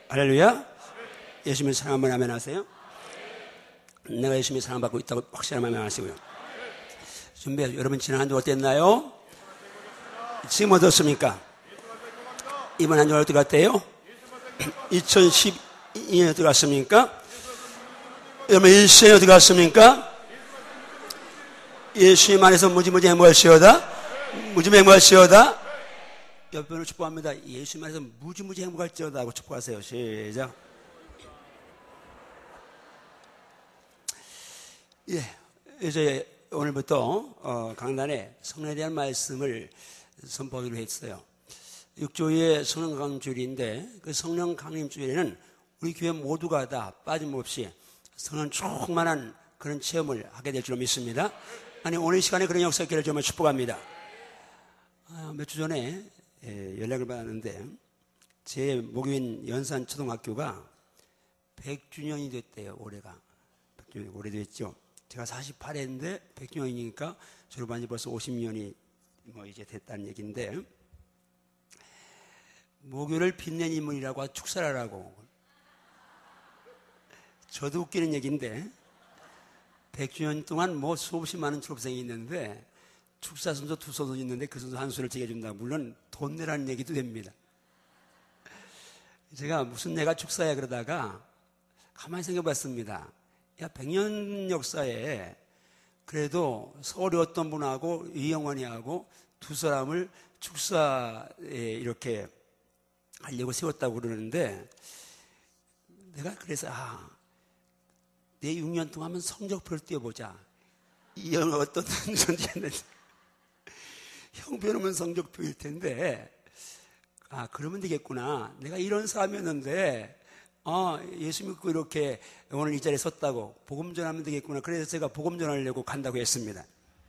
할렐루야. 예수님을 사랑하면 아멘 하세요. 내가 예수님을 사랑받고 있다고 확실하면 아멘 하시고요. 준비해요. 여러분 지난 한 주 어땠나요? 지금 어떻습니까? 이번 한 주 어떻게 갔대요? 2012년 어떻게 갔습니까? 여러분 1세년 어떻게 갔습니까? 예수님 안에서 무지무지 행복할지어다. 무지무지 행복할지어다. 옆에는 축복합니다. 예수님 안에서 무지무지 행복할지어다 하고 축복하세요. 시작. 이제 오늘부터 강단에 성령에 대한 말씀을 선포하기로 했어요. 6조의 성령 강림주일인데 그 성령 강림주일에는 우리 교회 모두가 다 빠짐없이 성령 충만한 그런 체험을 하게 될 줄로 믿습니다. 아니 오늘 이 시간에 그런 역사 있기를 정말 축복합니다. 몇 주 전에 연락을 받았는데 제 목요인 연산초등학교가 100주년이 됐대요. 올해가 100주년이 오래됐죠. 제가 48회인데 100주년이니까 졸업한 지 벌써 50년이 이제 됐다는 얘기인데, 목요를 빛낸 인물이라고 축사라라고. 저도 웃기는 얘기인데 100주년 동안 수없이 많은 졸업생이 있는데 축사 선수 두 선수 있는데 그 선수 한 수를 챙겨준다. 물론 돈 내라는 얘기도 됩니다. 제가 무슨 내가 축사야 그러다가 가만히 생각해봤습니다. 100년 역사에 그래도 서울에 어떤 분하고 이영환이하고 두 사람을 축사에 이렇게 하려고 세웠다고 그러는데, 내가 그래서 내 6년 동안 한번 성적표를 띄워보자. 이 형은 어떤 존재였는지. 형편은 성적표일 텐데, 그러면 되겠구나. 내가 이런 사람이었는데 예수 믿고 이렇게 오늘 이 자리에 섰다고 복음 전하면 되겠구나. 그래서 제가 복음 전하려고 간다고 했습니다.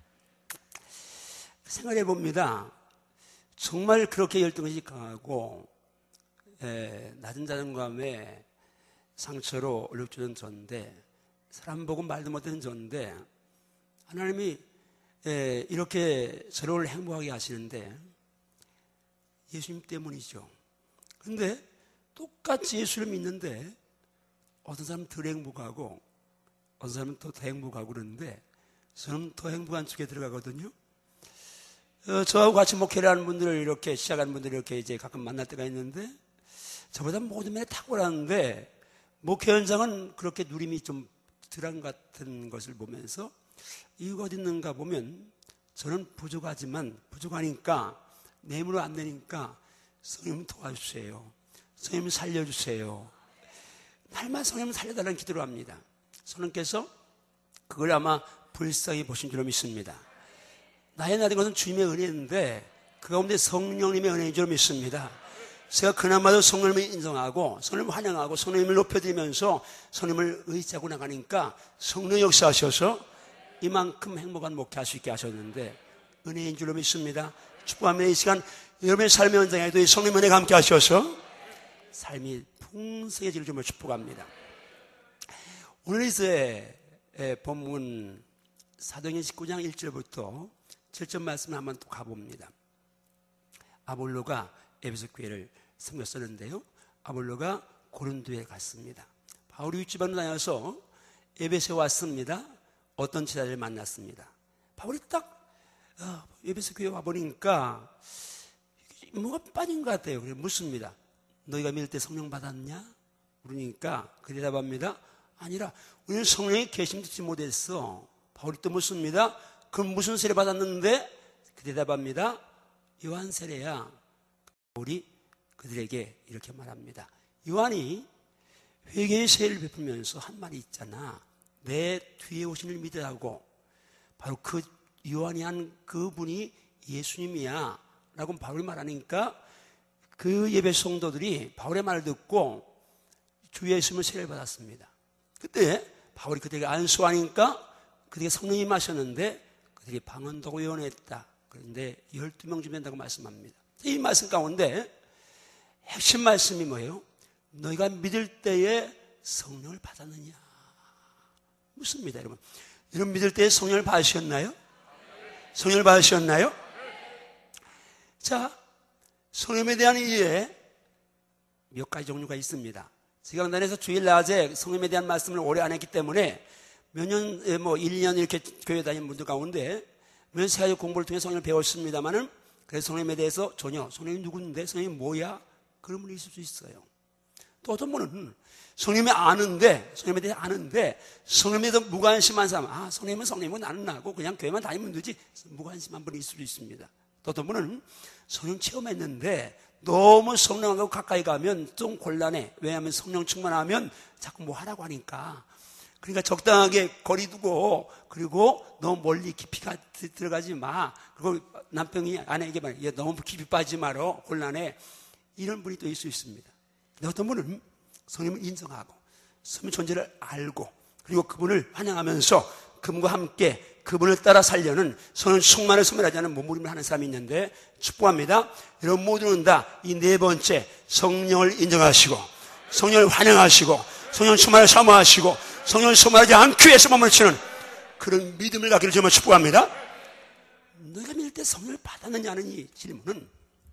생각해 봅니다. 정말 그렇게 열등의식 강하고 낮은 자존감에 상처로 얼룩주던 전데, 사람 보고 말도 못하는 전데 하나님이 이렇게 저를 행복하게 하시는데 예수님 때문이죠. 근데 똑같이 예수를 믿는데 어떤 사람은 덜 행복하고 어떤 사람은 더 행복하고 그러는데 저는 더 행복한 쪽에 들어가거든요. 저하고 같이 목회를 하는 분들을 이렇게 시작하는 분들을 이렇게 이제 가끔 만날 때가 있는데, 저보다 모든 면에 탁월한데 목회 현장은 그렇게 누림이 좀 덜한 같은 것을 보면서 이유가 어디 있는가 보면 저는 부족하니까 내 힘으로 안 되니까 성령 도와주세요. 성령 살려주세요. 날마다 성령 살려달라는 기도를 합니다. 성령께서 그걸 아마 불쌍히 보신 줄로 믿습니다. 나의 나된 것은 주님의 은혜인데 그 가운데 성령님의 은혜인 줄로 믿습니다. 제가 그나마도 성령님을 인정하고 성령님을 환영하고 성령님을 높여드리면서 성령님을 의지하고 나가니까 성령 역사하셔서 이만큼 행복한 목회할 수 있게 하셨는데 은혜인 줄로 믿습니다. 축복합니다. 이 시간 여러분의 삶의 현장에도 이 성령 은혜가 함께 하셔서 삶이 풍성해질 줄을 축복합니다. 오늘 이제 본문 사도행전 19장 1절부터 7절 말씀을 한번 또 가봅니다. 아볼로가 에베소 교회를 섬겼었는데요. 아볼로가 고린도에 갔습니다. 바울이 윗지방으로 다녀서 에베소에 왔습니다. 어떤 제자를 만났습니다. 바울이 딱 에베소 교회 와보니까 뭐가 빠진 것 같아요. 그래서 묻습니다. 너희가 믿을 때 성령 받았냐? 그러니까 그 대답합니다. 아니라 우리는 성령의 계심 듣지 못했어. 바울이 또 묻습니다. 그럼 무슨 세례 받았는데? 그 대답합니다. 요한 세례야. 바울이 그들에게 이렇게 말합니다. 요한이 회개의 세례를 베풀면서 한 말이 있잖아. 내 뒤에 오신 을 믿으라고. 바로 그 요한이 한 그분이 예수님이야 라고 바울이 말하니까 그 예배 성도들이 바울의 말을 듣고 주 예수님을 세례를 받았습니다. 그때 바울이 그들에게 안수하니까 그들에게 성령이 마셨는데 그들이 방언도 예언했다. 그런데 12명 쯤 된다고 말씀합니다. 이 말씀 가운데 핵심 말씀이 뭐예요? 너희가 믿을 때에 성령을 받았느냐? 묻습니다, 여러분. 여러분 믿을 때에 성령을 받으셨나요? 성령을 받으셨나요? 자, 성령에 대한 이해, 몇 가지 종류가 있습니다. 지강단에서 주일 낮에 성령에 대한 말씀을 오래 안 했기 때문에 몇 년, 1년 이렇게 교회 다니는 분들 가운데 몇 세가지 공부를 통해 성령을 배웠습니다만은 그래서 성령에 대해서 전혀 성령이 누군데 성령이 뭐야? 그런 분이 있을 수 있어요. 또 어떤 분은 성령이 성령에 대해 아는데 성령에 대해서 무관심한 사람, 성령이면 성령이고 나는 나고 그냥 교회만 다니면 되지, 무관심한 분이 있을 수 있습니다. 또 어떤 분은 성령 체험했는데 너무 성령하고 가까이 가면 좀 곤란해. 왜냐하면 성령 충만하면 자꾸 뭐 하라고 하니까. 그러니까 적당하게 거리 두고, 그리고 너무 멀리 깊이가 들어가지 마. 그리고 남편이 아내에게 말해, 너무 깊이 빠지지 마라, 곤란해. 이런 분이 또 있을 수 있습니다. 근데 어떤 분은 성령을 인정하고 성령 존재를 알고 그리고 그분을 환영하면서 그분과 함께 그분을 따라 살려는 성령 충만을 소멸하지 않은 몸부림을 하는 사람이 있는데 축복합니다. 여러분 모두는 다 이 네 번째 성령을 인정하시고 성령을 환영하시고 성령 충만을 사모하시고 성령을 소멸하지 않기 위해서 몸을 치는 그런 믿음을 갖기를 정말 축복합니다. 너희가 믿을 때 성령을 받았느냐는 이 질문은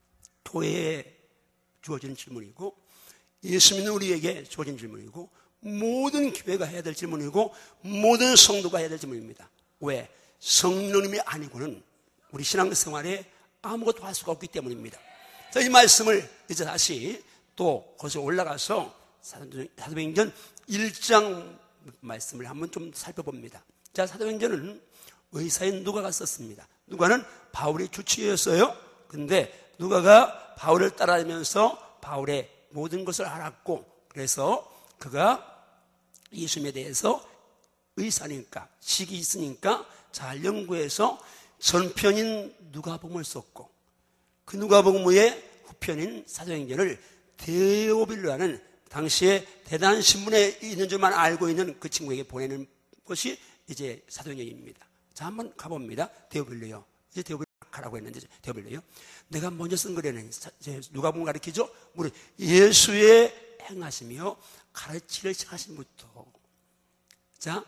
교회에 주어지는 질문이고 예수 믿는 우리에게 주어진 질문이고 모든 교회가 해야 될 질문이고 모든 성도가 해야 될 질문입니다. 왜? 성령님이 아니고는 우리 신앙생활에 아무것도 할 수가 없기 때문입니다. 자, 이 말씀을 이제 다시 또 거기서 올라가서 사도행전 1장 말씀을 한번 좀 살펴봅니다. 자, 사도행전은 의사인 누가가 썼습니다. 누가는 바울의 주치의였어요. 근데 누가가 바울을 따라다니면서 바울의 모든 것을 알았고 그래서 그가 예수님에 대해서 의사니까 식이 있으니까 잘 연구해서 전편인 누가복음을 썼고 그 누가복음의 후편인 사도행전을 데오빌로라는 당시에 대단한 신분에 있는 줄만 알고 있는 그 친구에게 보내는 것이 이제 사도행전입니다. 자, 한번 가봅니다. 데오빌로요. 이제 데오빌로 가라고 했는데 데오빌로요. 내가 먼저 쓴 거라는 누가복음 가르치죠. 우리 예수의 행하시며 가르치를 시작하신부터. 자,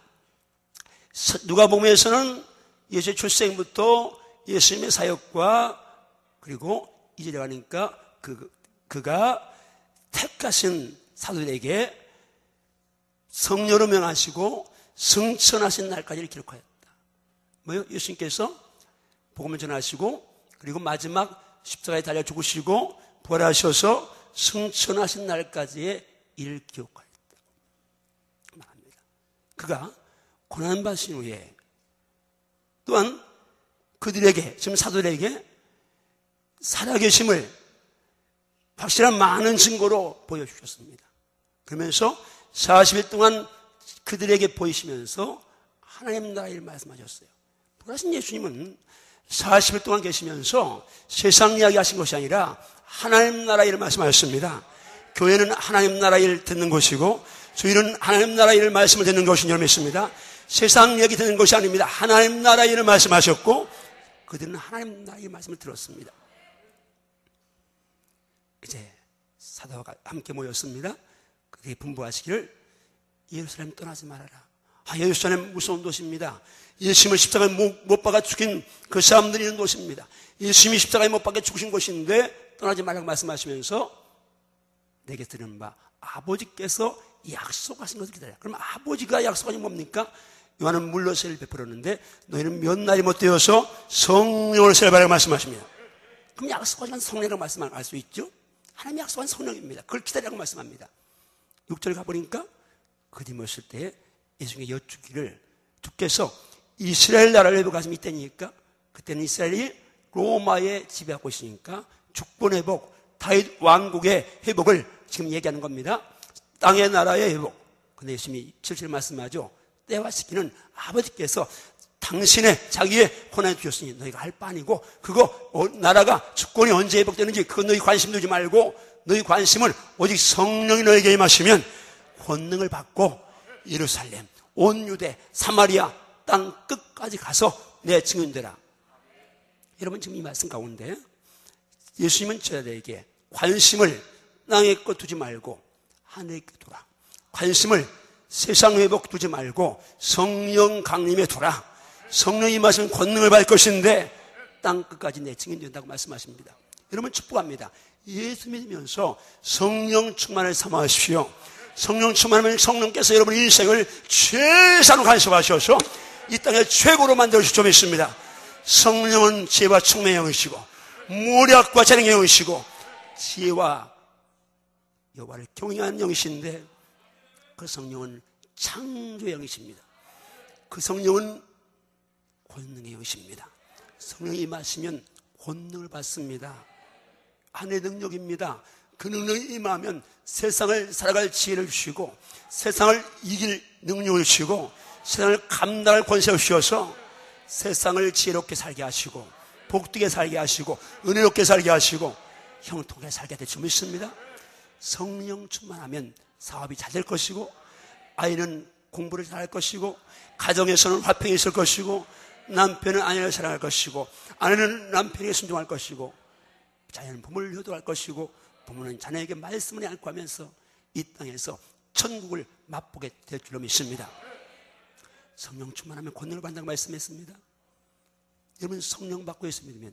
누가복음에서는 예수의 출생부터 예수님의 사역과 그리고 이제 가니까 그가 택하신 사도들에게 성령으로 명하시고 승천하신 날까지를 기록하였다. 뭐요? 예수님께서 복음을 전하시고 그리고 마지막 십자가에 달려 죽으시고 부활하셔서 승천하신 날까지의 일을 기록하였다 말합니다. 그가 고난받으신 후에 또한 그들에게 지금 사도들에게 살아계심을 확실한 많은 증거로 보여주셨습니다. 그러면서 40일 동안 그들에게 보이시면서 하나님 나라의 일을 말씀하셨어요. 부활하신 예수님은 40일 동안 계시면서 세상 이야기 하신 것이 아니라 하나님 나라의 일을 말씀하셨습니다. 교회는 하나님 나라의 일을 듣는 것이고 저희는 하나님 나라의 일을 말씀을 듣는 것인 줄 믿습니다. 세상 이야기 듣는 것이 아닙니다. 하나님 나라의 일을 말씀하셨고 그들은 하나님 나라의 말씀을 들었습니다. 이제 사도가 함께 모였습니다. 그들이 분부하시기를 예루살렘 떠나지 말아라. 예루살렘 무서운 도시입니다. 예수님을 십자가에 못 박아 죽인 그 사람들이 있는 도시입니다. 예수님이 십자가에 못 박아 죽으신 곳인데 떠나지 말라고 말씀하시면서 내게 들은 바 아버지께서 약속하신 것을 기다려. 그럼 아버지가 약속하신 게 뭡니까? 요한은 물로 세를 베풀었는데 너희는 몇 날이 못 되어서 성령을 세례받으라고 말씀하십니다. 그럼 약속하신 성령이라고 말씀할 수 있죠? 하나님이 약속한 성령입니다. 그걸 기다리라고 말씀합니다. 6절 가보니까 그들이 모였을 때 예수님께 여쭈기를 주께서 이스라엘 나라를 회복하심이 있다니까 그때는 이스라엘이 로마에 지배하고 있으니까 주권 회복, 다윗 왕국의 회복을 지금 얘기하는 겁니다. 땅의 나라의 회복. 근데 예수님이 실제로 말씀하죠. 때와 시기는 아버지께서 당신의 자기의 권한을 주셨으니 너희가 할 바 아니고 그거 나라가 주권이 언제 회복되는지 그건 너희 관심 두지 말고 너희 관심은 오직 성령이 너에게 임하시면 권능을 받고 예루살렘, 온 유대, 사마리아 땅 끝까지 가서 내 증인 되라. 여러분 지금 이 말씀 가운데 예수님은 저희에게 관심을 땅에 것 두지 말고 하늘에 것 두라. 관심을 세상 회복 두지 말고 성령 강림에 두라. 성령이 임하시면 권능을 받을 것인데 땅 끝까지 내 증인 된다고 말씀하십니다. 여러분 축복합니다. 예수 믿으면서 성령 충만을 삼아하십시오. 성령 충만하면 성령께서 여러분 인생을 최상으로 간섭하셔서 이 땅에 최고로 만들어주실 줄 믿습니다. 성령은 지혜와 총명의 영이시고 모략과 재능의 영이시고 지혜와 여호와를 경외하는 영이신데 그 성령은 창조의 영이십니다. 그 성령은 권능의 영이십니다. 성령이 임하시면 권능을 받습니다. 하늘의 능력입니다. 그 능력이 임하면 세상을 살아갈 지혜를 주시고 세상을 이길 능력을 주시고 세상을 감당할 권세를 주셔서 세상을 지혜롭게 살게 하시고 복되게 살게 하시고 은혜롭게 살게 하시고 형통하게 살게 될 줄 믿습니다. 성령 충만하면 사업이 잘 될 것이고 아이는 공부를 잘할 것이고 가정에서는 화평이 있을 것이고 남편은 아내를 사랑할 것이고 아내는 남편에게 순종할 것이고 자녀는 부모를 효도할 것이고 부모는 자녀에게 말씀을 양육하면서 이 땅에서 천국을 맛보게 될 줄로 믿습니다. 성령 충만하면 권능을 받는다고 말씀했습니다. 여러분 성령 받고 예수 믿으면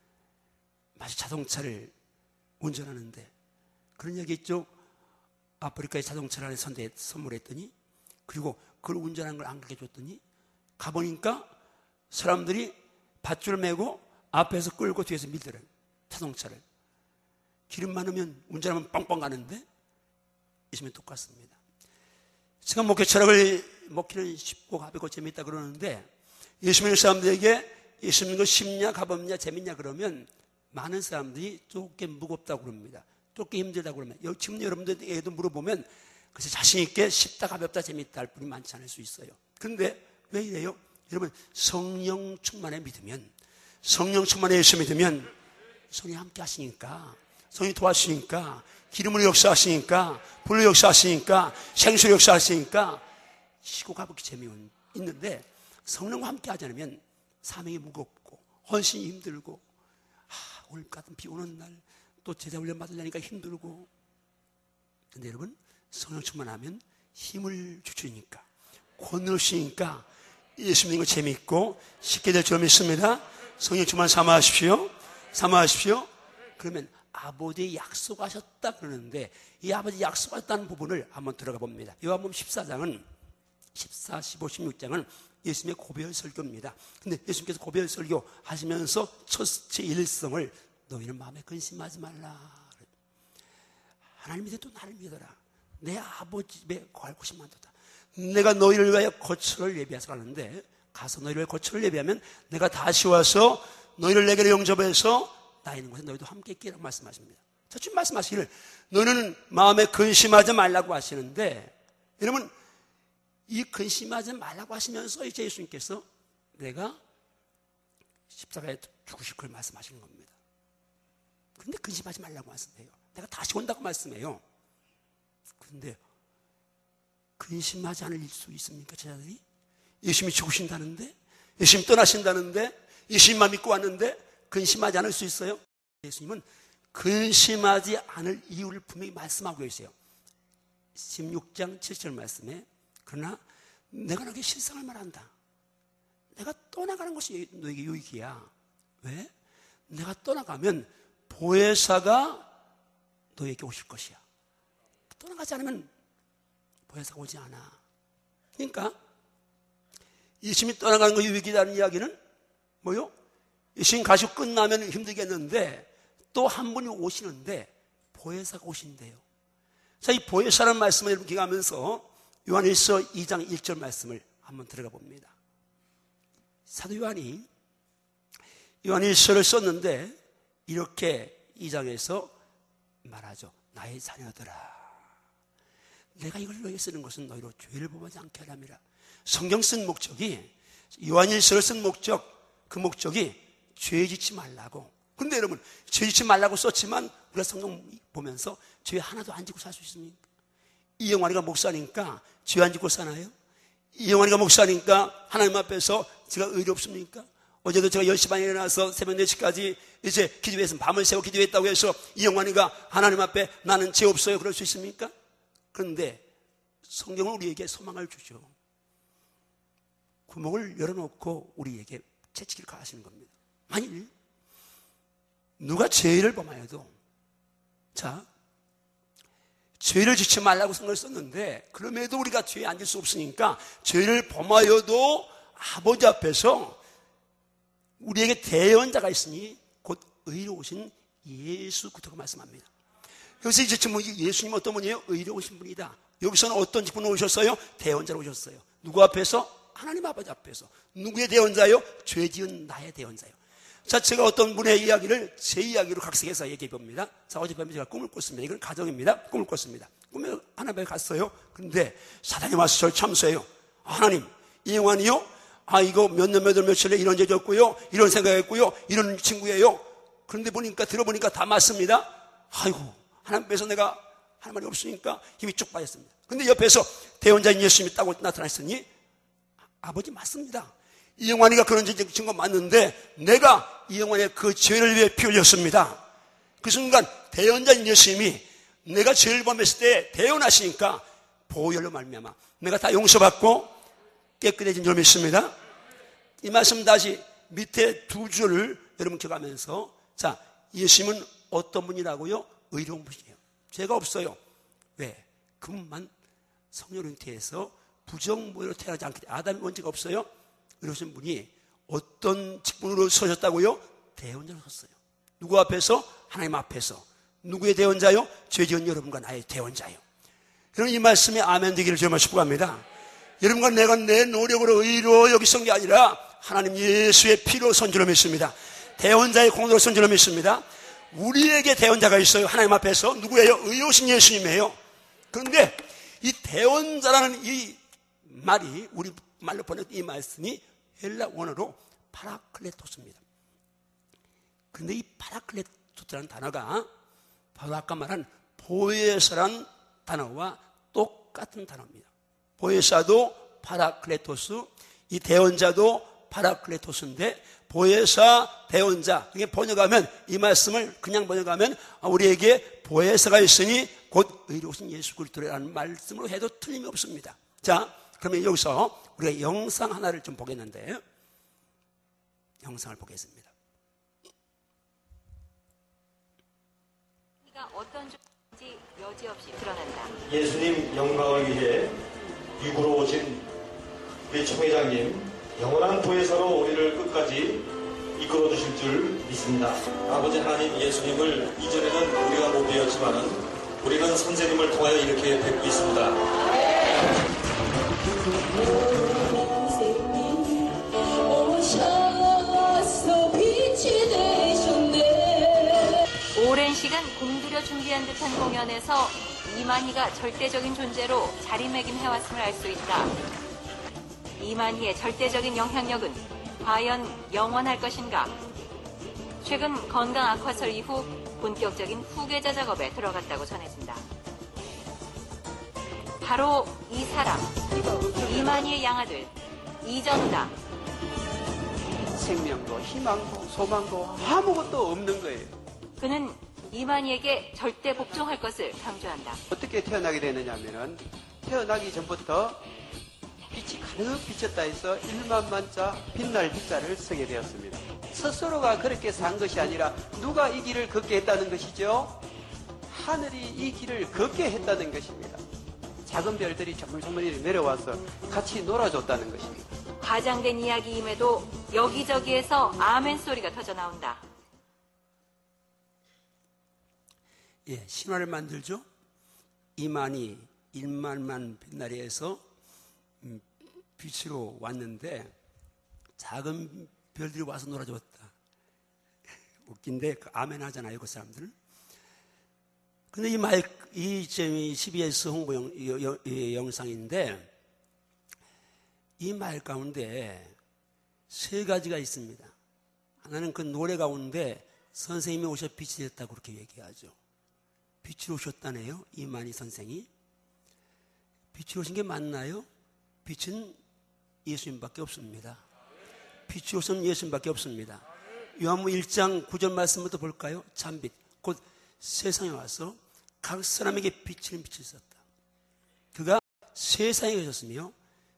마치 자동차를 운전하는데 그런 얘기 있죠. 아프리카에 자동차를 하나 선물했더니 그리고 그걸 운전하는 걸 안 가르쳐 줬더니 가보니까 사람들이 밧줄을 메고 앞에서 끌고 뒤에서 밀더래요. 자동차를. 기름 많으면 운전하면 뻥뻥 가는데 예수님은 똑같습니다. 제가 목회 철학을 목회는 쉽고 가볍고 재밌다 그러는데 예수 믿는 사람들에게 예수 믿는 거 쉽냐 가볍냐 재밌냐 그러면 많은 사람들이 좁게 무겁다고 그럽니다. 좁게 힘들다고 그러면 지금 여러분들에게도 물어보면 그래서 자신 있게 쉽다 가볍다 재밌다 할 분이 많지 않을 수 있어요. 그런데 왜 이래요? 여러분 성령 충만에 믿으면 성령 충만에 예수 믿으면 성령이 함께 하시니까 성령이 도와주시니까 기름으로 역사하시니까 불로 역사하시니까 생수로 역사하시니까 쉬고 가볍게 재미는 있는데 성령과 함께 하지 않으면 사명이 무겁고 헌신이 힘들고 오늘 같은 비 오는 날 또 제자 훈련 받으려니까 힘들고 근데 여러분 성령 충만하면 힘을 주시니까 권능을 주시니까 예수 믿는 거 재미있고 쉽게 될 줄 믿습니다. 성령 충만 삼아하십시오. 그러면 아버지 약속하셨다 그러는데 이 아버지 약속하셨다는 부분을 한번 들어가 봅니다. 요한복음 14장은 14, 15, 16장은 예수님의 고별 설교입니다. 근데 예수님께서 고별 설교 하시면서 첫째 일성을 너희는 마음에 근심하지 말라. 하나님 믿어 또 나를 믿어라. 내 아버지 집에 거할 곳이 많도다. 내가 너희를 위하여 거처를 예비해서 가는데 가서 너희를 위하여 거처를 예비하면 내가 다시 와서 너희를 내게로 영접해서 나 있는 곳에 너희도 함께 있기라고 말씀하십니다. 자, 지금 말씀하시기를 너희는 마음에 근심하지 말라고 하시는데 여러분 이 근심하지 말라고 하시면서 이제 예수님께서 내가 십자가에 죽으실 걸 말씀하시는 겁니다. 그런데 근심하지 말라고 말씀해요. 내가 다시 온다고 말씀해요. 그런데 근심하지 않을 수 있습니까? 제자들이 예수님이 죽으신다는데 예수님이 떠나신다는데 예수님만 믿고 왔는데 근심하지 않을 수 있어요? 예수님은 근심하지 않을 이유를 분명히 말씀하고 계세요. 16장 7절 말씀에 그러나 내가 너에게 실상을 말한다. 내가 떠나가는 것이 너에게 유익이야. 왜? 내가 떠나가면 보혜사가 너에게 오실 것이야. 떠나가지 않으면 보혜사가 오지 않아. 그러니까 예수님이 떠나가는 거 유익이라는 이야기는 뭐요? 예수님 가시고 끝나면 힘들겠는데 또 한 분이 오시는데 보혜사가 오신대요. 자, 이 보혜사라는 말씀을 여러분 기억하면서 요한일서 2장 1절 말씀을 한번 들어가 봅니다. 사도 요한이 요한일서를 썼는데 이렇게 2장에서 말하죠. 나의 자녀들아, 내가 이걸 너희에게 쓰는 것은 너희로 죄를 범하지 않게 하려니라. 성경 쓴 목적이 요한일서를 쓴 목적, 그 목적이 죄 짓지 말라고. 근데 여러분 죄 짓지 말라고 썼지만 우리가 성경 보면서 죄 하나도 안 짓고 살 수 있습니까? 이영환이가 목사니까 죄 안 짓고 사나요? 이영환이가 목사니까 하나님 앞에서 제가 의롭습니까? 어제도 제가 10시 반에 일어나서 새벽 4시까지 이제 기도해서 밤을 새고 기도했다고 해서 이영환이가 하나님 앞에 나는 죄 없어요 그럴 수 있습니까? 그런데 성경은 우리에게 소망을 주죠. 구멍을 열어놓고 우리에게 채찍을 가하시는 겁니다. 만일 누가 죄를 범하여도, 자, 죄를 짓지 말라고 성경을 썼는데 그럼에도 우리가 죄에 앉을 수 없으니까 죄를 범하여도 아버지 앞에서 우리에게 대언자가 있으니 곧 의로우신 예수 그리스도가 말씀합니다. 여기서 이제 지금 예수님 어떤 분이에요? 의로우신 분이다. 여기서는 어떤 분으로 오셨어요? 대언자로 오셨어요. 누구 앞에서? 하나님 아버지 앞에서. 누구의 대언자요? 죄 지은 나의 대언자요. 자, 제가 어떤 분의 이야기를 제 이야기로 각색해서 얘기해 봅니다. 자, 어젯밤에 제가 꿈을 꿨습니다. 이건 가정입니다. 꿈을 꿨습니다. 꿈에 하나님에 갔어요. 근데 사단이 와서 저를 참수해요. 하나님, 이 영환이요? 이거 몇 년 며칠에 이런 죄 졌고요. 이런 생각했고요. 이런 친구예요. 그런데 들어보니까 다 맞습니다. 아이고, 하나님 앞에서 내가 할 말이 없으니까 힘이 쭉 빠졌습니다. 근데 옆에서 대언자인 예수님이 따고 나타났으니 아버지 맞습니다. 이영환이가 그런 죄 진 거 맞는데 내가 이영환의 그 죄를 위해 피 흘렸습니다. 그 순간 대언자인 예수님이 내가 죄를 범했을 때 대언하시니까 보혈로 말미암아 내가 다 용서받고 깨끗해진 줄 믿습니다. 이 말씀 다시 밑에 두 줄을 여러분 기억하면서, 자, 예수님은 어떤 분이라고요? 의로운 분이에요. 죄가 없어요. 왜? 그분만 성령 잉태해서 부정모로 태어나지 않기 때문에 아담이 원죄가 없어요. 이러신 분이 어떤 직분으로 서셨다고요? 대언자로 섰어요. 누구 앞에서? 하나님 앞에서. 누구의 대언자요? 죄 지은 여러분과 나의 대언자요. 여러분 이 말씀에 아멘 되기를 정말 축복합니다. 여러분과 내가 내 노력으로 의로 여기 선 게 아니라 하나님 예수의 피로 선 줄로 믿습니다. 대언자의 공로로 선 줄로 믿습니다. 우리에게 대언자가 있어요. 하나님 앞에서. 누구예요? 의로우신 예수님이에요. 그런데 이 대언자라는 이 말이, 우리 말로 번역된 이 말씀이 헬라 원어로 파라클레토스입니다. 그런데 이 파라클레토스라는 단어가 바로 아까 말한 보혜사라는 단어와 똑같은 단어입니다. 보혜사도 파라클레토스, 이 대언자도 파라클레토스인데 보혜사, 대언자, 이게 번역하면, 이 말씀을 그냥 번역하면 우리에게 보혜사가 있으니 곧 의로우신 예수 그리스도라는 말씀으로 해도 틀림이 없습니다. 자, 그러면 여기서 우리가 영상 하나를 좀 보겠는데, 영상을 보겠습니다. 어떤 존재인지 여지없이 드러난다. 예수님 영광을 위해 미국으로 오신 우리 총회장님, 영원한 보혜사로 우리를 끝까지 이끌어 주실 줄 믿습니다. 아버지 하나님, 예수님을 이전에는 우리가 못 배웠지만은 우리는 선생님을 통하여 이렇게 뵙고 있습니다. 오랜 시간 공들여 준비한 듯한 공연에서 이만희가 절대적인 존재로 자리매김해왔음을 알 수 있다. 이만희의 절대적인 영향력은 과연 영원할 것인가? 최근 건강 악화설 이후 본격적인 후계자 작업에 들어갔다고 전해진다. 바로 이 사람, 이만희의 양아들 이전우다. 생명도 희망도 소망도 아무것도 없는 거예요. 그는 이만희에게 절대 복종할 것을 강조한다. 어떻게 태어나게 되느냐면은 태어나기 전부터 빛이 가득 비쳤다 해서 1만만자 빛날 빛자를 쓰게 되었습니다. 스스로가 그렇게 산 것이 아니라 누가 이 길을 걷게 했다는 것이죠? 하늘이 이 길을 걷게 했다는 것입니다. 작은 별들이 조물조물 내려와서 같이 놀아줬다는 것입니다. 과장된 이야기임에도 여기저기에서 아멘 소리가 터져 나온다. 예, 신화를 만들죠. 이만희 1만만 빛나리에서 빛으로 왔는데 작은 별들이 와서 놀아줬다. 웃긴데 그 아멘 하잖아요, 그 사람들. 근데 이 CBS 홍보 영상인데 이 말 가운데 세 가지가 있습니다. 하나는 그 노래 가운데 선생님이 오셔 빛이 됐다고 그렇게 얘기하죠. 빛이 오셨다네요, 이만희 선생이. 빛이 오신 게 맞나요? 빛은 예수님밖에 없습니다. 빛이 오신 예수님밖에 없습니다. 요한복음 1장 9절 말씀부터 볼까요? 참빛, 곧 세상에 와서 각 사람에게 비치는 빛이 있었다. 그가 세상에 계셨으며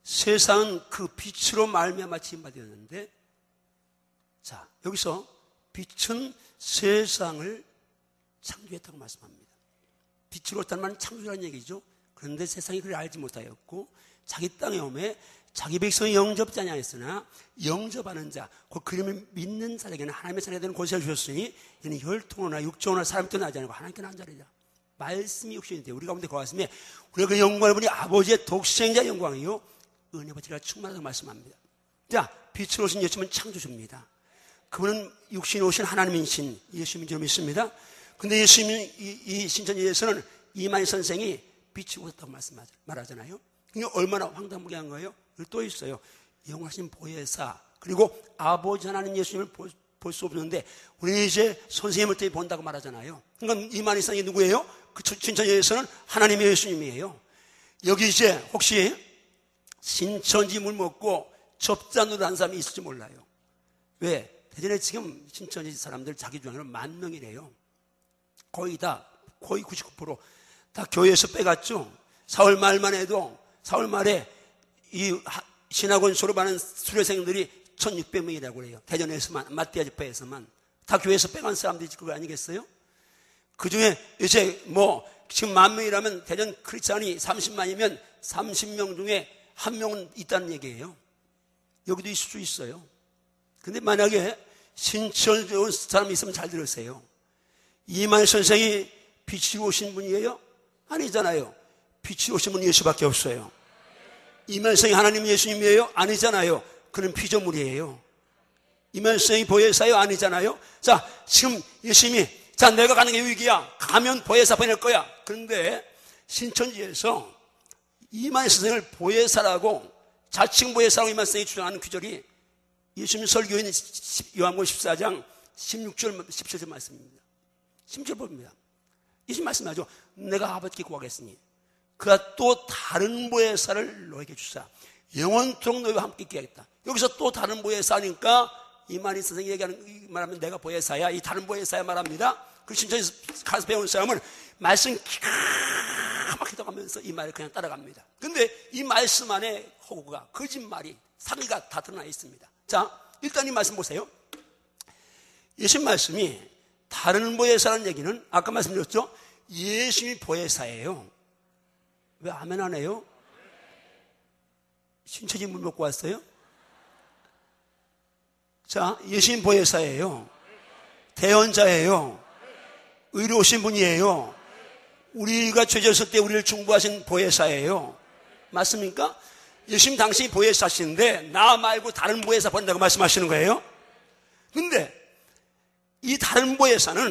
세상은 그 빛으로 말미암아 지음받았는데, 자, 여기서 빛은 세상을 창조했다고 말씀합니다. 빛으로 있다는 말은 창조라는 얘기죠. 그런데 세상이 그를 알지 못하였고 자기 땅에 오매 자기 백성이 영접지 아니하였으나 영접하는 자, 그 그림을 믿는 자에게는 하나님의 자녀가 되는 권세를 주셨으니 이는 혈통이나 육정이나 사람이 떠나지 않고 하나님께 난 자리다. 말씀이 육신이 되어 우리 가운데 거하심에 우리가 그 영광을 보니 아버지의 독생자 영광이요 은혜와 지혜가 충만하다고 말씀합니다. 자, 빛으로 오신 예수님은 창조주입니다. 그분은 육신에 오신 하나님인 신 예수님인 줄 믿습니다. 근데 예수님이 이 신천지에서는 이만희 선생이 빛이 오셨다고 말하잖아요. 이게 얼마나 황당무계한 거예요? 또 있어요. 영원하신 보혜사 그리고 아버지 하나님 예수님을 볼 수 없는데 우리는 이제 선생님을 때 본다고 말하잖아요. 그러니까 이만희 선생이 누구예요? 그 신천지에서는 하나님의 예수님이에요. 여기 이제 혹시 신천지 물 먹고 접잔으로 한 사람이 있을지 몰라요. 왜? 대전에 지금 신천지 사람들 자기 중에는 10,000명이래요. 거의 99% 다 교회에서 빼갔죠. 4월 말만 해도 4월 말에 이 신학원 졸업하는 수료생들이 1,600명이라고 그래요. 대전에서만, 마띠아 집회에서만. 다 교회에서 빼간 사람들이 그거 아니겠어요? 그 중에 이제 지금 10,000명이라면 대전 크리스찬이 30만이면 30명 중에 1명은 있다는 얘기예요. 여기도 있을 수 있어요. 근데 만약에 신천지 온 사람이 있으면 잘 들으세요. 이만희 선생이 빛이 오신 분이에요? 아니잖아요. 빛이 오신 분이 예수밖에 없어요. 이만희 선생이 하나님 예수님이에요? 아니잖아요. 그는 피조물이에요. 이만희 선생이 보혜사예요? 아니잖아요. 자, 지금 예수님이 자, 내가 가는 게 위기야. 가면 보혜사 보낼 거야. 그런데 신천지에서 이만희 선생을 보혜사라고 자칭 보혜사라고 이만희 선생이 주장하는 구절이 예수님 설교인 요한복음 14장 16절 17절 말씀입니다. 16절 봅니다. 예수님 말씀하죠. 내가 아버지께 구하겠으니 그가 또 다른 보혜사를 너에게 주사 영원토록 너희와 함께 있게 하겠다. 여기서 또 다른 보혜사니까 이만희 선생이 얘기하는 말하면 내가 보혜사야. 이 다른 보혜사야 말합니다. 그 신천지 가서 배우는 사람은 말씀 기가 막히다 가면서 이 말을 그냥 따라갑니다. 근데 이 말씀 안에 허구가 거짓말이 사기가 다 드러나 있습니다. 자, 일단 이 말씀 보세요. 예수님 말씀이 다른 보혜사라는 얘기는 아까 말씀드렸죠. 예수님이 보혜사예요. 왜 아멘 안 해요? 신천지 물 먹고 왔어요? 자, 예수님 보혜사예요. 대언자예요. 의로우신 분이에요. 우리가 죄졌을 때 우리를 중보하신 보혜사예요. 맞습니까? 예수님 당신이 보혜사신데 나 말고 다른 보혜사 본다고 말씀하시는 거예요. 근데 이 다른 보혜사는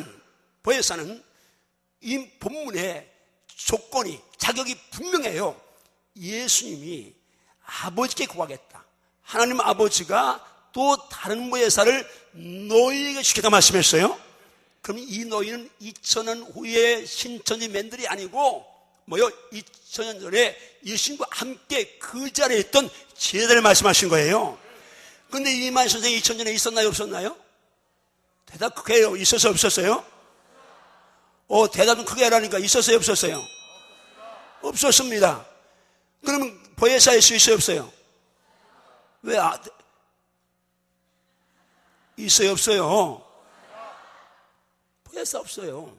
이 본문의 조건이 자격이 분명해요. 예수님이 아버지께 구하겠다. 하나님 아버지가 또 다른 보혜사를 너희에게 주겠다 말씀했어요. 그럼 이 너희는 2000년 후에 신천지 맨들이 아니고 2000년 전에 예수님과 함께 그 자리에 있던 제자들을 말씀하신 거예요. 그런데 이만희 선생이 2000년 전에 있었나요? 없었나요? 대답 크게 해요. 있었어요? 없었어요? 대답은 크게 하라니까 있었어요? 없었어요? 없었습니다. 그러면 보혜사일 수 있어요? 없어요? 왜 있어요? 없어요? 보혜사 없어요.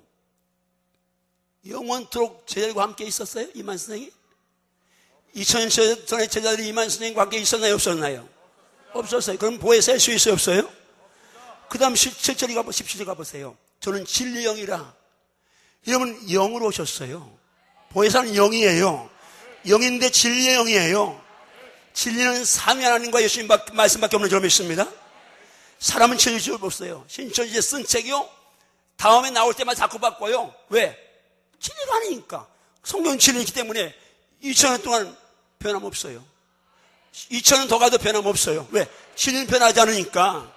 영원토록 제자들과 함께 있었어요? 이만희 선생이? 2000년 전에 제자들이 이만희 선생님과 함께 있었나요? 없었나요? 없었어요. 그럼 보혜사일 수 있어요? 없어요? 그 다음 17절 가보세요. 저는 진리의 영이라. 여러분 영으로 오셨어요. 보혜사는 영이에요. 영인데 진리의 영이에요. 진리는 삼위 하나님과 예수님 말씀밖에 없는 줄 믿습니다. 사람은 진리를 없어요. 신천지에 쓴 책이요. 다음에 나올 때마다 자꾸 바꿔요. 왜? 진리가 아니니까. 성경 진리이기 때문에 2000년 동안 변함없어요. 2000년 더 가도 변함없어요. 왜? 진리는 변하지 않으니까.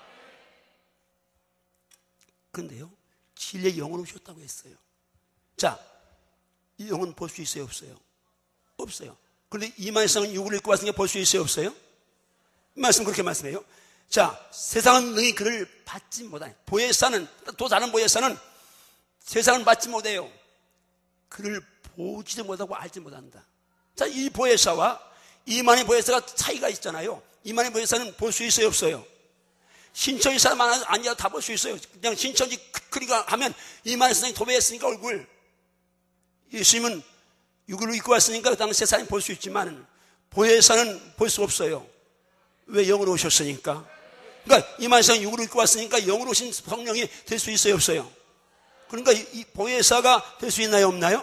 근데요, 진리의 영으로 오셨다고 했어요. 자, 이 영은 볼 수 있어요? 없어요? 없어요. 그런데 이만희 선생은 육을 읽고 왔으니까 볼 수 있어요? 없어요? 말씀 그렇게 말씀해요. 자, 세상은 능히 그를 받지 못하네. 보혜사는, 또 다른 보혜사는 세상은 받지 못해요. 그를 보지도 못하고 알지 못한다. 자, 이 보혜사와 이만희 보혜사가 차이가 있잖아요. 이만희 보혜사는 볼 수 있어요? 없어요? 신천지 사람 아니라 다 볼 수 있어요. 그냥 신천지 크리가 하면 이만희 선생님 도배했으니까 얼굴. 예수님은 육으로 입고 왔으니까 그 당시에 사람이 볼 수 있지만 보혜사는 볼 수 없어요. 왜? 영으로 오셨으니까. 그러니까 이만희 선생님 육으로 입고 왔으니까 영으로 오신 성령이 될 수 있어요, 없어요? 그러니까 이 보혜사가 될 수 있나요, 없나요?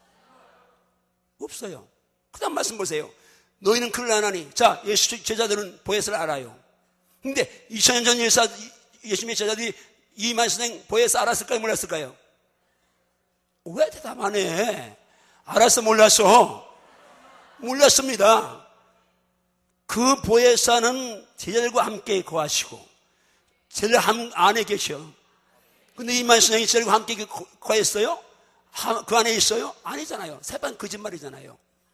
없어요. 그 다음 말씀 보세요. 너희는 그를 안 하니. 자, 예수 제자들은 보혜사를 알아요. 근데 2000년 전 예수님의 제자들이 이만희 선생 보혜사 알았을까요, 몰랐을까요? 왜 대답 안 해? 알았어, 몰랐어? 몰랐습니다. 그 보혜사는 제자들과 함께 거하시고 제자들 안에 계셔. 근데 이만희 선생이 제자들과 함께 거했어요? 그 안에 있어요? 아니잖아요. 새반 거짓말이잖아요.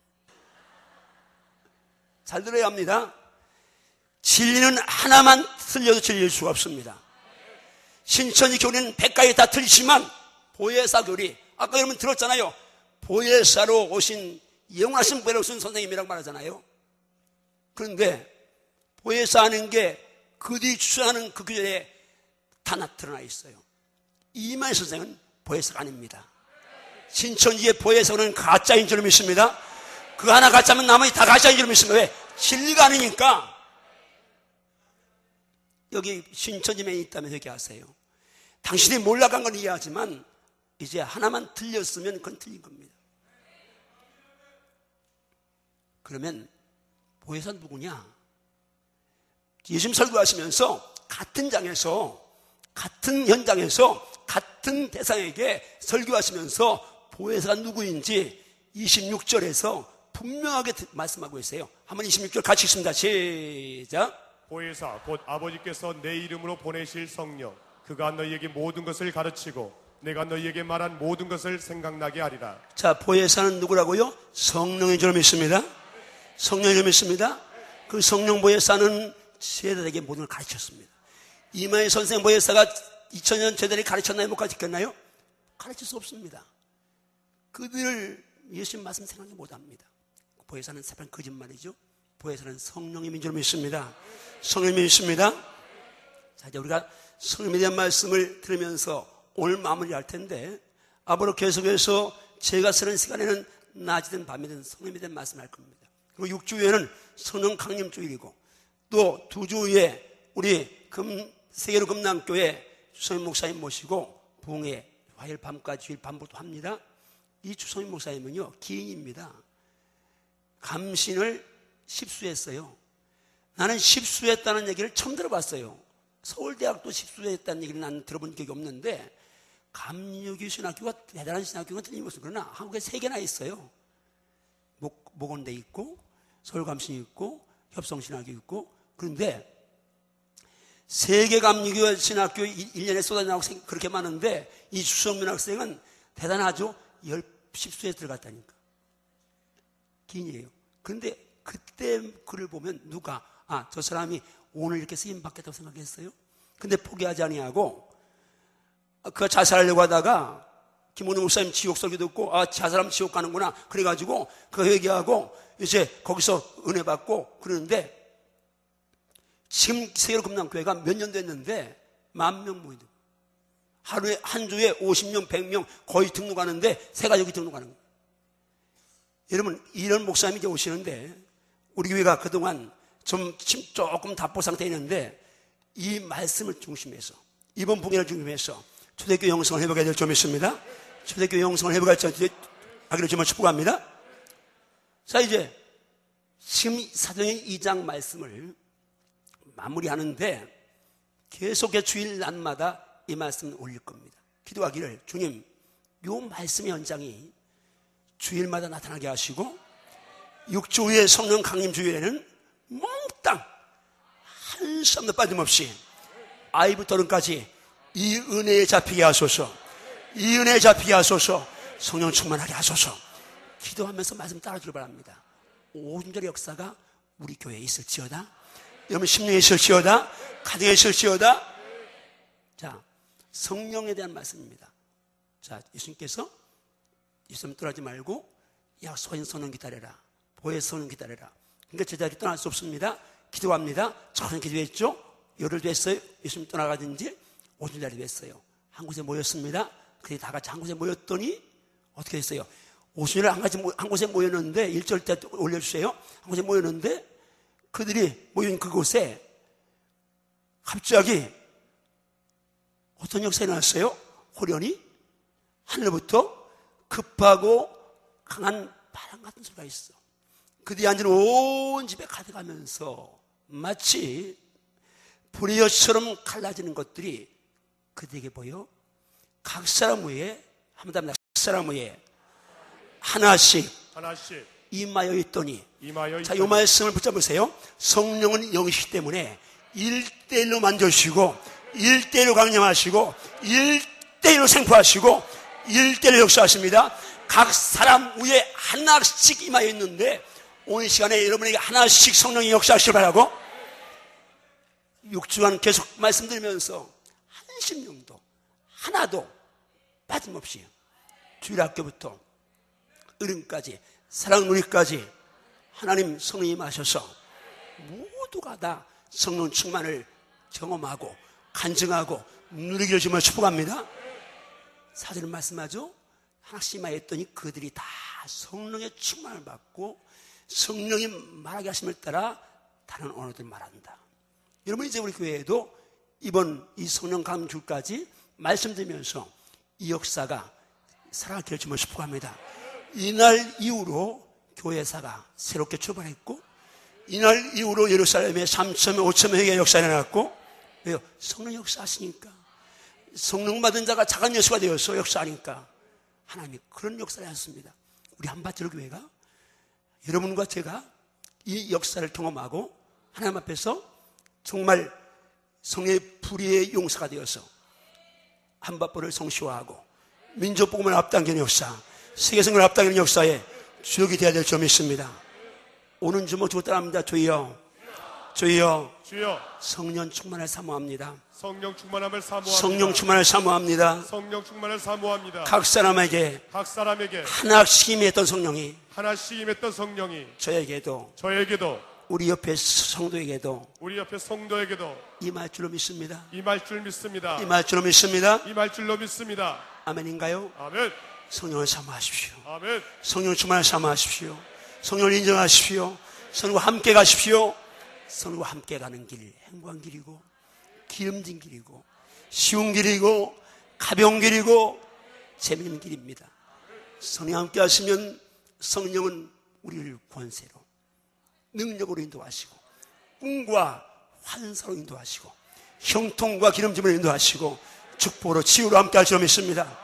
잘 들어야 합니다. 진리는 하나만 틀려도 진리일 수가 없습니다. 신천지 교리는 100가지 다 틀리지만 보혜사 교리, 아까 여러분 들었잖아요. 보혜사로 오신 영원하신 보혜사로 오신 선생님이라고 말하잖아요. 그런데 보혜사 하는 게 그들이 주장하는 그 교리에 다 나타나 있어요. 이만희 선생은 보혜사가 아닙니다. 신천지의 보혜사는 가짜인 줄 믿습니다. 그 하나 가짜면 나머지 다 가짜인 줄 믿습니다. 왜? 진리가 아니니까. 여기 신천지맨이 있다면 얘기하세요. 당신이 몰락한 건 이해하지만 이제 하나만 틀렸으면 그건 틀린 겁니다. 그러면 보혜사는 누구냐? 예수님 설교하시면서 같은 장에서 같은 현장에서 같은 대상에게 설교하시면서 보혜사가 누구인지 26절에서 분명하게 말씀하고 있어요. 한번 26절 같이 읽습니다. 시작. 보혜사 곧 아버지께서 내 이름으로 보내실 성령 그가 너희에게 모든 것을 가르치고 내가 너희에게 말한 모든 것을 생각나게 하리라. 자, 보혜사는 누구라고요? 성령인 줄 믿습니다. 성령인 줄 믿습니다. 그 성령 보혜사는 제자들에게 모든 걸 가르쳤습니다. 이만희 선생 보혜사가 2000년 제자들이 가르쳤나요? 못 가르쳤나요? 가르칠 수 없습니다. 그들을 예수님 말씀 생각해 못합니다. 보혜사는 새빨간 거짓말이죠. 보혜사는 성령님인 줄 믿습니다. 성령님이 믿습니다. 자, 이제 우리가 성령에 대한 말씀을 들으면서 오늘 마무리할 텐데 앞으로 계속해서 제가 쓰는 시간에는 낮이든 밤이든 성령에 대한 말씀을 할 겁니다. 그리고 6주 후에는 성령 강림 주일이고 또 2주 후에 우리 세계로 금남교회 주성인 목사님 모시고 부흥회 화요일 밤까지 주일 밤부터 합니다. 이 주성인 목사님은요 기인입니다. 감신을 십수했어요. 나는 십수했다는 얘기를 처음 들어봤어요. 서울대학도 십수했다는 얘기를 나는 들어본 적이 없는데 감리교 신학교가 대단한 신학교가 틀림없어요. 그러나 한국에 3개나 있어요. 목원대 있고 서울감신이 있고 협성신학교 있고. 그런데 세계 감리교 신학교 1년에 쏟아나오고 그렇게 많은데 이 주성민 학생은 대단하죠. 10수에 들어갔다니까. 기인이에요. 그런데 그때 글을 보면 누가 저 사람이 오늘 이렇게 쓰임 받겠다고 생각했어요. 근데 포기하지 아니하고 그가 자살하려고 하다가 김원우 목사님 지옥 설교 듣고 자살하면 지옥 가는구나 그래가지고 그 얘기하고 이제 거기서 은혜 받고 그러는데 지금 세계로 금남교회가 몇 년 됐는데 10,000명 모이고 하루에 한 주에 50명 100명 거의 등록하는데 새 가족이 등록하는 거예요. 여러분 이런 목사님이 이제 오시는데 우리 교회가 그동안 조금 답보 상태에 있는데 이 말씀을 중심해서 이번 부흥회를 중심해서 초대교회 형성을 회복해야 될 점 있습니다. 초대교회 형성을 회복할 점 하기를 좀 축복합니다. 자, 이제 지금 사도행전 2장 말씀을 마무리하는데 계속해 주일 날마다 이 말씀을 올릴 겁니다. 기도하기를 주님 이 말씀의 연장이 주일마다 나타나게 하시고 6주 후에 성령 강림 주일에는 몽땅 한참도 빠짐없이 아이부터 어른까지 이 은혜에 잡히게 하소서. 이 은혜에 잡히게 하소서. 성령 충만하게 하소서. 기도하면서 말씀 따라주길 바랍니다. 오순절의 역사가 우리 교회에 있을지어다. 여러분 심령에 있을지어다. 가정에 있을지어다. 자, 성령에 대한 말씀입니다. 자, 예수님께서 예수님 떠나지 말고 약속하신 성령 기다려라. 보혜사 성령 기다려라. 그러니까 제자들이 떠날 수 없습니다. 기도합니다. 저는 기도했죠. 열흘 됐어요. 예수님 떠나가든지 5주일날이 됐어요. 한 곳에 모였습니다. 그들이 다 같이 한 곳에 모였더니 어떻게 됐어요? 5주일날 한 곳에 모였는데 1절 때 올려주세요. 한 곳에 모였는데 그들이 모인 그곳에 갑자기 어떤 역사가 일어났어요? 호련히 하늘부터 급하고 강한 바람 같은 소리가 있어. 그들이 앉은 온 집에 가득하면서 마치 불의 엿처럼 갈라지는 것들이 그들에게 보여 각 사람 위에 각 사람 위에 하나씩 임하여 있더니 자, 이 말씀을 붙잡으세요. 성령은 영이시기 때문에 1대1로 만져주시고 1대1로 강림하시고 1대1로 생포하시고 1대1로 역사하십니다. 각 사람 위에 하나씩 임하여 있는데 오늘 시간에 여러분에게 하나씩 성령이 역사하시길 바라고 6주간 계속 말씀드리면서 한 심령도 하나도 빠짐없이 주일학교부터 어른까지 사랑누리까지 하나님 성령이 임하셔서 모두가 다 성령 충만을 경험하고 간증하고 누리기를 주며 축복합니다. 사절은 말씀하죠. 하나씩 임하였더니 그들이 다 성령의 충만을 받고 성령이 말하게 하심을 따라 다른 언어들 말한다. 여러분 이제 우리 교회에도 이번 이 성령 감주까지 말씀드리면서 이 역사가 살아가기를 주며 축복합니다. 이날 이후로 교회사가 새롭게 출발했고 이날 이후로 예루살렘에 3,000명, 5,000명의 회개 역사가 일어났고 왜요? 성령 역사하시니까 성령 받은 자가 작은 예수가 되어서 역사하니까 하나님이 그런 역사를 하셨습니다. 우리 한밭지로 교회가 여러분과 제가 이 역사를 경험하고 하나님 앞에서 정말 성령의 불의의 용사가 되어서 한밭보를 성시화하고 민족복음을 앞당기는 역사, 세계성을 앞당기는 역사에 주역이 되어야 될 점이 있습니다. 오는 주목 주고 따라합니다. 주여, 주여, 주여, 성령 충만을 사모합니다. 성령 충만함을 사모합니다. 성령 충만을 사모합니다. 성령 충만을 사모합니다. 각 사람에게 하나씩 임했던 성령이 저에게도 우리 옆에 성도에게도 임할 줄로 믿습니다. 임할 줄 믿습니다. 임할 줄로 믿습니다. 임할 줄로 믿습니다. 아멘인가요? 아멘. 성령을 사모하십시오. 아멘. 성령 충만을 사모하십시오. 성령을 인정하십시오. 성령과 함께 가십시오. 성령과 함께 가는 길, 행복한 길이고 기름진 길이고 쉬운 길이고 가벼운 길이고 재미있는 길입니다. 성령 함께 하시면 성령은 우리를 권세로 능력으로 인도하시고 꿈과 환사로 인도하시고 형통과 기름짐으로 인도하시고 축복으로 치유로 함께 할 줄 믿습니다.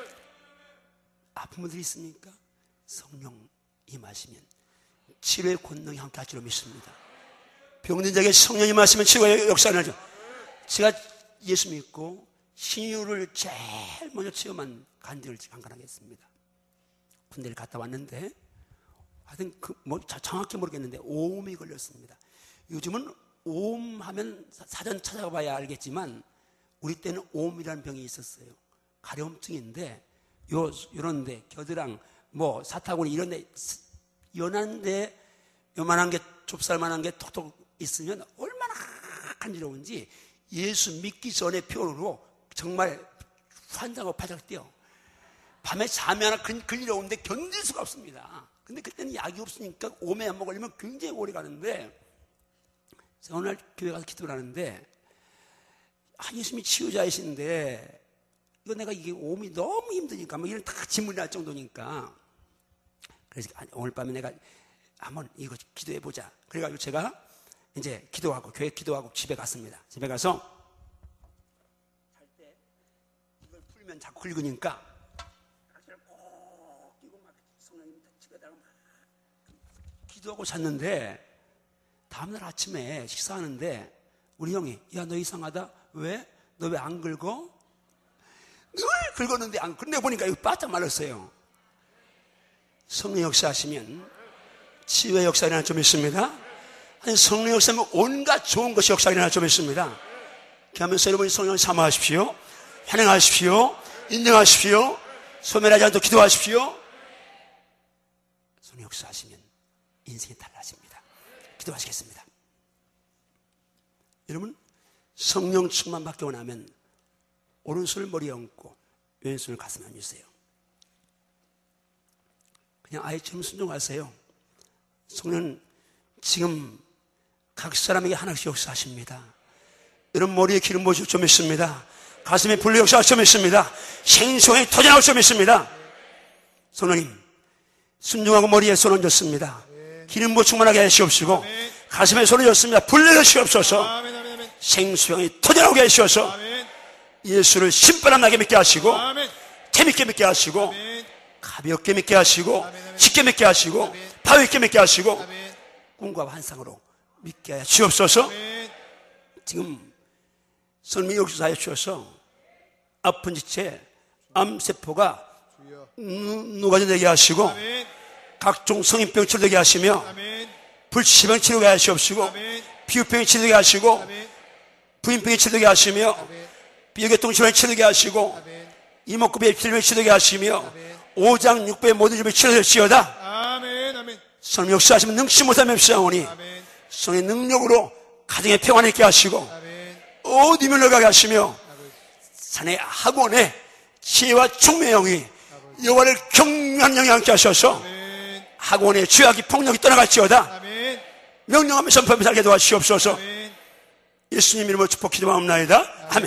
아픈 분들이 있습니까? 성령 임하시면 치료의 권능이 함께 할 줄 믿습니다. 병든 자에게 성령 임하시면 치료의 역사를 하죠. 제가 예수 믿고 신유를 제일 먼저 체험한 간증을 간간하겠습니다. 군대를 갔다 왔는데 하여튼 정확히 모르겠는데 오음이 걸렸습니다. 요즘은 오음 하면 사전 찾아봐야 알겠지만 우리 때는 오음이라는 병이 있었어요. 가려움증인데 요런데 겨드랑 사타구니 이런데 연한데 요만한 게 좁쌀만한 게 톡톡 있으면 얼마나 간지러운지 예수 믿기 전의 표현으로 정말 환장하고 파작 뛰어. 밤에 잠이 하나 걸리려오는데 견딜 수가 없습니다. 근데 그때는 약이 없으니까 오메 한 번 걸리면 굉장히 오래 가는데 제가 오늘 교회 가서 기도를 하는데 예수님이 치유자이신데 이거 내가 이게 오음이 너무 힘드니까 이런 다 진물이 날 정도니까 그래서 오늘 밤에 내가 한번 이거 기도해보자. 그래가지고 제가 이제 기도하고 교회 기도하고 집에 갔습니다. 집에 가서 잘 때 이걸 풀면 자꾸 긁으니까 꼭 이거 막 성령님 집에다가 막 기도하고 잤는데 다음날 아침에 식사하는데 우리 형이 야 너 이상하다. 왜? 너 왜 안 긁어? 늘 긁었는데 안 긁네 보니까 이거 바짝 말랐어요. 성령 역사하시면 치유의 역사 일어날 좀 있습니다. 아니 성령 역사하면 온갖 좋은 것이 역사 일어날 좀 있습니다. 그러면서 여러분이 성령을 사모하십시오. 환영하십시오. 인정하십시오. 소멸하지 않도록 기도하십시오. 성령 역사하시면 인생이 달라집니다. 기도하시겠습니다. 여러분 성령 충만 받게 원하면 오른손을 머리에 얹고 왼손을 가슴에 얹으세요. 그냥 아이처럼 순종하세요. 성령은 지금 각 사람에게 하나씩 역사하십니다. 여러분 머리에 기름 부으실 줄 믿습니다. 가슴에 불로 역사할 줄 믿습니다. 생수에 터져나올 줄 믿습니다. 성령님 순종하고 머리에 손 얹었습니다. 기름 부어 충만하게 하시옵시고 가슴에 손을 얹었습니다. 불로 하시옵소서. 생수형이 터져나오게 하시옵소서. 예수를 신바람 나게 믿게 하시고 재밌게 믿게 하시고 가볍게 믿게 하시고 쉽게 믿게 하시고 파워 있게 믿게 하시고 꿈과 환상으로 믿게 하시옵소서. 지금 성령이 역사하여 주셔서 아픈 지체 암세포가 녹아내게 하시고 각종 성인병 치료되게 하시며 불치병 치료되게 하시옵시고 피부병 치료되게 하시고 부인병 치료되게 하시며 비교계통 질환 치료되게 하시고 이목구비의 질병 치료되게 하시며 오장 육부의 모든 질병 치료될지어다. 성령 역사하시면 능치 못하면 없사오니 성의 능력으로 가정의 평안을 있게 하시고 어디면 나가게 하시며 산의 학원에 지혜와 총명의 영이 여호와를 경외하는 영이 함께 하셔서 학원의 죄악이 폭력이 떠나갈지어다. 명령하며 선포하며 살게 도와주시옵소서. 예수님 이름으로 축복 기도하옵나이다. 아멘.